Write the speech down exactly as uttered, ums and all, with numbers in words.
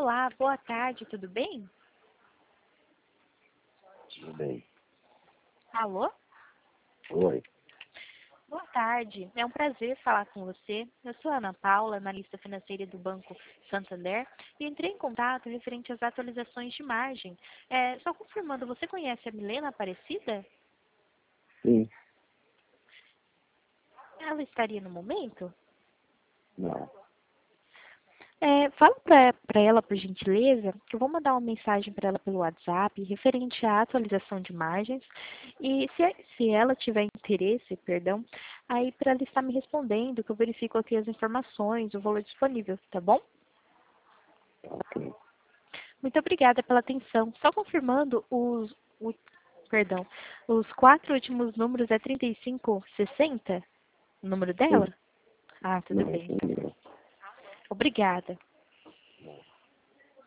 Olá, boa tarde, tudo bem? Tudo bem. Alô? Oi. Boa tarde, é um prazer falar com você. Eu sou a Ana Paula, analista financeira do Banco Santander, e entrei em contato referente às atualizações de margem. É, só confirmando, você conhece a Milena Aparecida? Sim. Ela estaria no momento? Não. É, fala para ela, por gentileza, que eu vou mandar uma mensagem para ela pelo WhatsApp referente à atualização de margens e se, se ela tiver interesse, perdão, aí para ela estar me respondendo, que eu verifico aqui as informações, o valor disponível, tá bom? Ok. Muito obrigada pela atenção. Só confirmando os, o, perdão, os quatro últimos números é trinta e cinco sessenta, o número Sim. dela? Ah, tudo Não, bem, sim. então. Obrigada.